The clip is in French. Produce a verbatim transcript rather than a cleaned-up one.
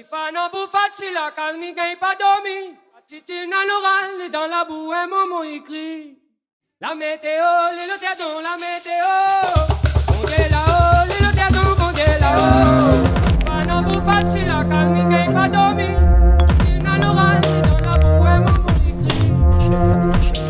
Fanno buffacci la calmi che pas dormi. Titi dans l'oral, dans la boue, un moment écrit. La météo, les lotiers dans la météo. Bon Dieu là-haut, les lotiers dans bon Dieu là-haut. Fanno buffacci la calmi che pas dormi. Titi dans l'oral, dans la boue, un moment écrit.